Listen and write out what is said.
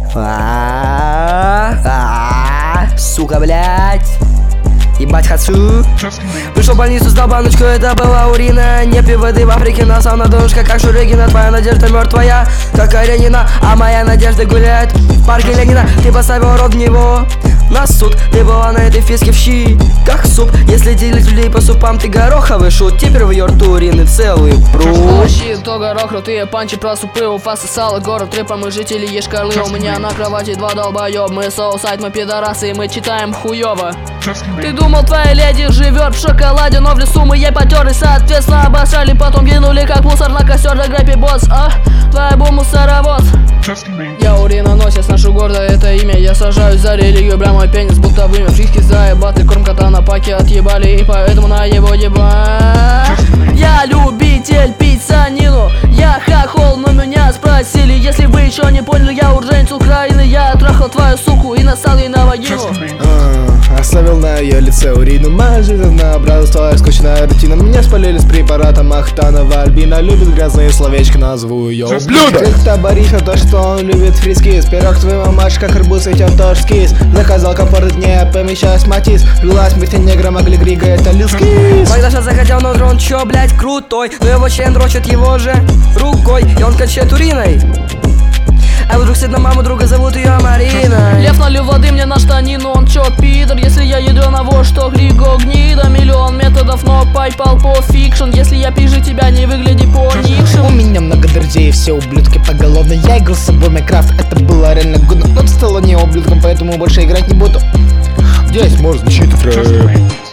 Сука, блять. Ебать хочу. Пришел в больницу, сдал баночку, это была урина. Не пей воды в Африке, на сауна донышко, как Шуригина. Твоя надежда мертвая, как Каренина, а моя надежда гуляет в парке Ленина. Ты поставил рот в него на суд. Ты была на этой фиске в щи, как суп. Если делить людей по супам, ты гороховый шут. Теперь в ее рту урины целый пруд. Щи, то горох, крутые панчи про супы. Уфа сосала город рэпа, мы жители Ешкарлы. У меня на кровати два долбоёб. Мы соусайт, мы пидорасы, и мы читаем хуёво. Ты думал, твоя леди живет в шоколаде, но в лесу мы ей потёрли, соответственно обосрали. Потом кинули как мусор на костер, да грэпи босс. Твоя бу мусоровоз. Я уриноносец, нашу гордо это имя. Я сажаюсь за религию, бля, мой пенис будто вымя. Фишки заебаты, корм кота на паке отъебали, и поэтому на его еба. Я любитель пить санину, я хохол, но меня спросили. Если вы еще не поняли, я уроженец Украины. Я трахал твою суку и насал ей на вагину. Оставил на ее лице урину. Моя жизнь однообразна, твоя скучная рутина. Меня спалили с препаратом Ахтанова Альбина. Любит грязные словечки, назову ее ублюдок. Как-то бариха, то что он любит фрискис. Пирог твоей мамаши, как арбуз, этим тоже скис. Заказал комфорт дня, помещаюсь матис. Влилась вместе негра, могли грига, это Лил Скис. Когда сейчас захотел, но он чё, блять, крутой. Но его член дрочит его же рукой, и он качает уриной. А вдруг сидит на маму друга, зовут ее Марина. Лев налил воды мне на штанину, он чё, пидор? Если я ядреного, что Григо гнида. Миллион методов, но пайпал по фикшн. Если я пизжу тебя, не выгляди поникшим. У меня много друзей, все ублюдки поголовно. Я играл с собой Майнкрафт, это было реально годно. Но ты стала не ублюдком, поэтому больше играть не буду. Здесь можно читать рэп.